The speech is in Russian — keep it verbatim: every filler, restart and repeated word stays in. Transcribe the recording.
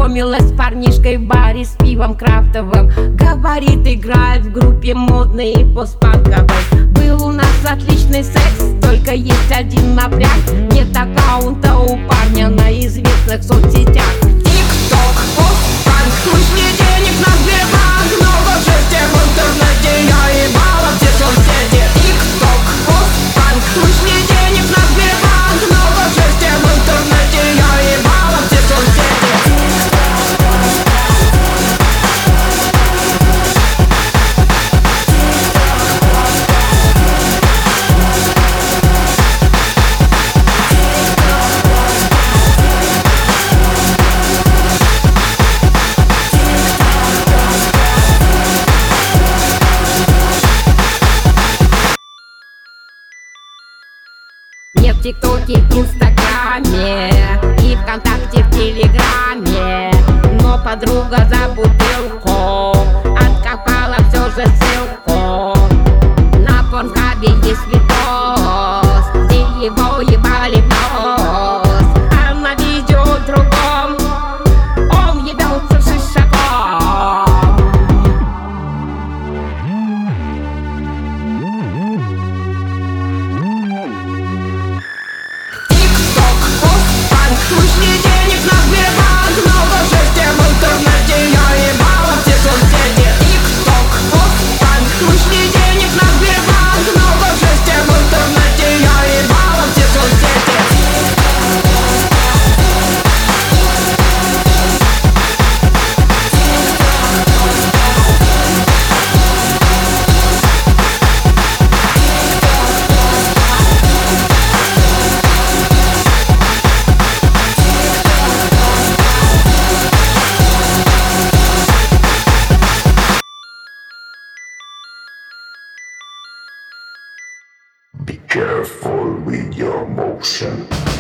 Познакомилась с парнишкой в баре с пивом крафтовым. Говорит, играет в группе модной и постпанковой. Был у нас отличный секс, только есть один напряг. Нет аккаунта у парня на известных соцсетях. Тик-ток, постпанк, слышь, мне денег на Сбербанк. Много жести в интернете, я ебала все соцсети. Тик-ток, постпанк, слышь, мне денег на Сбербанк. Много жести в интернете, я ебала все соцсети. Не в ТикТоке, Инстаграме и ВКонтакте, в Телеграме, но подруга за бутылку откопала все же ссылку. На Порнхабе есть видос, где его ебали в нос, а на видео другом он ебется шишаком. Слышь, мне денег на Сбербанк. Много жести в интернете, я ебала все соцсети. Тик-ток, постпанк. Слышь, мне денег на Сбербанк. Много жести в интернете, я ебала все соцсети. Be careful with your motion.